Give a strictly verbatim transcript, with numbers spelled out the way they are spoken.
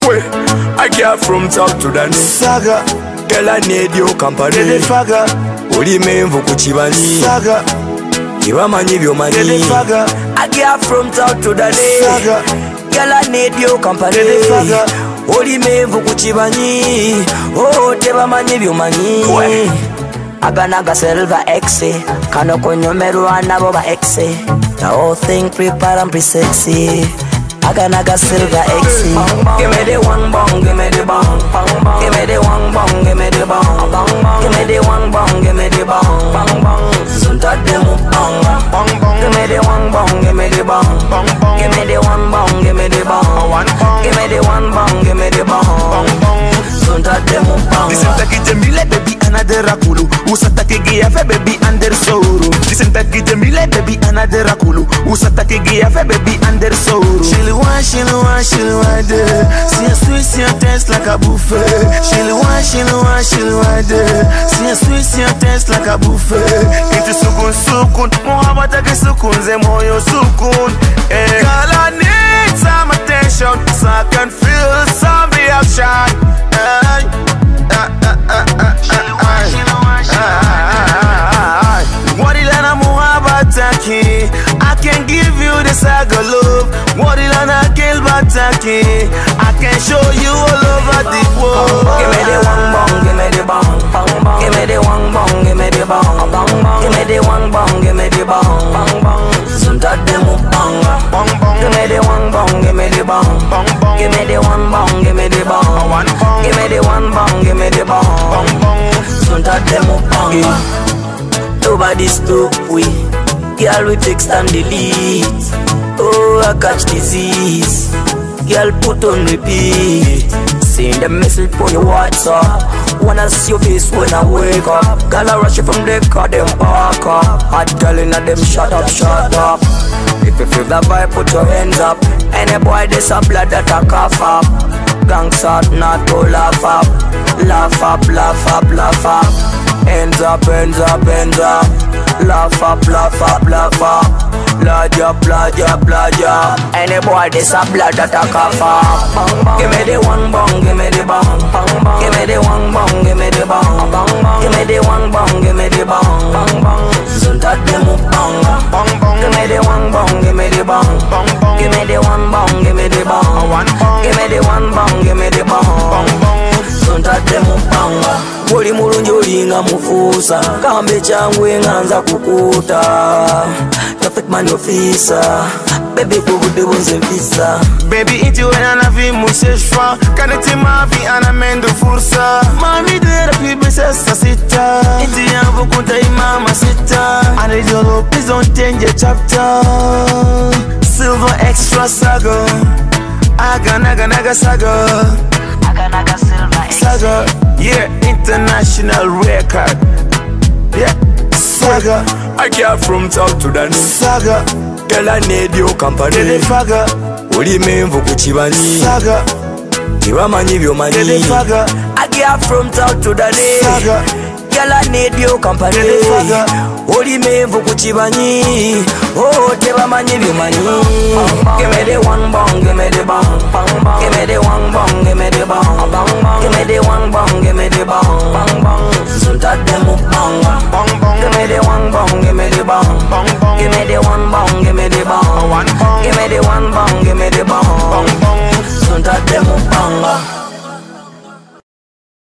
Well, I care from top to the saga. Girl, I need your company. Dede faga. Uli menvu kuchibanyi. Saga. Iwamanyi byomanyi. Faga. I care from top to the saga. Girl, I need your company. Dede faga. Uli menvu kuchibanyi. Oh, tebamanyi byomanyi. Aganaga silver exe. Kano konyo meruana boba exe. The whole thing prepare and pre-sexy. Aganaga silver exe. Give me the one bong, give me the bong. Give me the one bong, give me the bong. Give me the one bong, give me the bong. Zunta demo bong. Give me the one bong, give me the bong. Give me the one bong, give me the bong. Give me the one bong, give me the bong. Zunta demo bong. Listen to Kijemile baby another rakulu. Usata kigiafe baby under soro. Listen to Kijemile baby another rakulu. Usata kigiafe baby under soro. She'll want, she'll want, she'll want de. See a sweet, see a taste like a buffet. She'll want, she'll want, she'll want de. See a sweet, see a taste like a buffet. Into sukun sukun, mohabata ke sukun ze moyo sukun. Girl, I need some attention so I can feel some reaction. Wadilana muhabataki, I can give you the saga love. Wadilana kilbataki, I can show you all over the world. Give me the one bong, give me the bong. Give me the one bong, give me the bong. Give me the one bong, give me the bong. Zunta demo bong. Give me the one bong, give me the bong. Give me the one bong, give me the bong. Give me the one bong, give me the bong. Zunta demo bong. Nobody's too quick. Girl, we text and delete. Oh, I catch disease. Girl, put on repeat. Send the message on your WhatsApp. Wanna see your face when I wake up. Girl, I rush you from the car, them park up. Hot girl in a them shut up, shut up. If you feel that vibe, put your hands up. Any boy, there's a blood that I cough up. Gangs out, not to laugh up. Laugh up, laugh up, laugh up. Hands up, hands up, hands up. Laugh up, laugh up, laugh up. Blood up, blood up, blood up. Any boy, this a blood that I cough up. Give me the one bong, give me the bong. Give me the one bong, give me the bong. Give me the one bong, give me the bong. Zunta demo bong. Give me the one bong, give me the bong. Give me the one bong, give me the bong. Give me the one bong, give me the bong. Zunta demo bong. Muli mulungi olinga mufusa. Kambe changwe nganza kukuta. Perfect man officer. Baby kubude bonze visa. Baby iti wena na vi museshfa. Kaneti mavi anamendo fursa. Mami dera pibe sesa sita. Iti yangu kunta imama sita. I need your love, please don't change your chapter. Silver extra saga. Aga naga naga saga. Aga naga silver saga. Yeah, international record. Yeah, saga. I care from top to the saga. Girl, I need your company. Dede faga. Uli menvu kuchibanyi. Saga. Iwamanyi byomanyi. Dede faga. I care from top to the saga. Girl, I need your company. Dede faga. Uli menvu kuchibanyi. Oh, tebamanyi byomanyi. Give me the one bong, give me the bong. Give me the one bong, give me the bong. Give me the one bong, give me the bong. Zunta demo bong. Give me the one bong, give me the bong. Give me the one bong, give me the bong. Give me the one bong, give me the bong. Zunta demo bong.